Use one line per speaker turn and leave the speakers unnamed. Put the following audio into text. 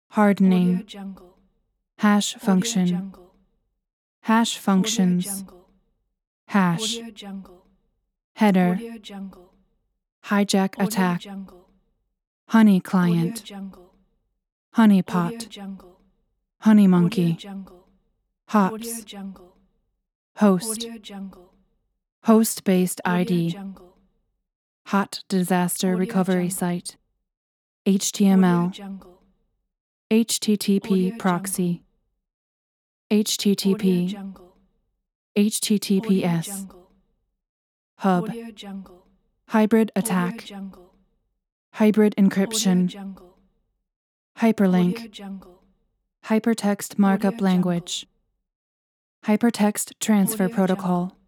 hardening, hash function, hash functions, hash, header, hijack attack, honey client, honeypot, honey monkey, hops, host, host-based ID, hot disaster recovery site, HTML, HTTP proxy, HTTP, HTTPS, hub, hybrid attack, hybrid encryption, hyperlink, hypertext markup language, hypertext transfer protocol,